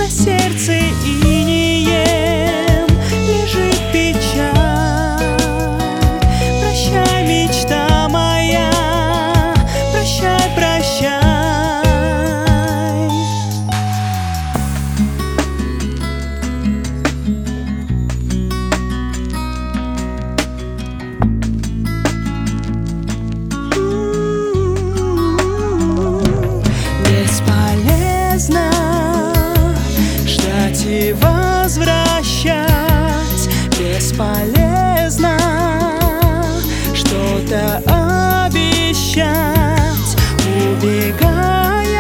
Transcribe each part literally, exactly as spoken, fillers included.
на сердце инеем лежит печаль. Прощай, мечта моя, прощай, прощай. Бесполезно ждать и возвращать, бесполезно что-то обещать, убегая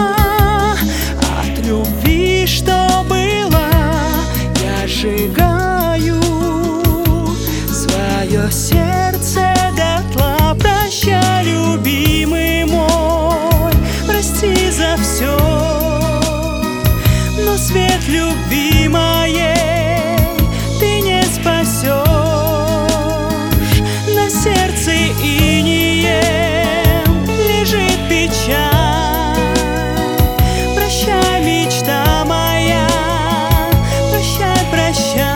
от любви, что было. Я сжигаю свое сердце дотла. Прощай, любимый мой, прости за все, но свет любви моей ты не спасешь. На сердце инеем лежит печаль. Прощай, мечта моя, прощай, прощай.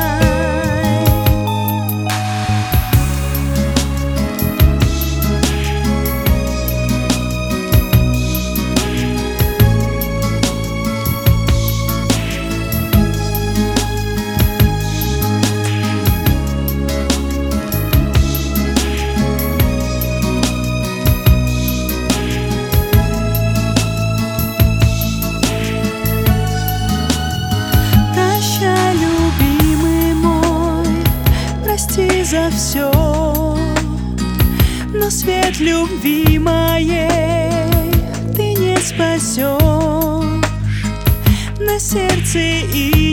Прости за все, но свет любви моей ты не спасешь. На сердце и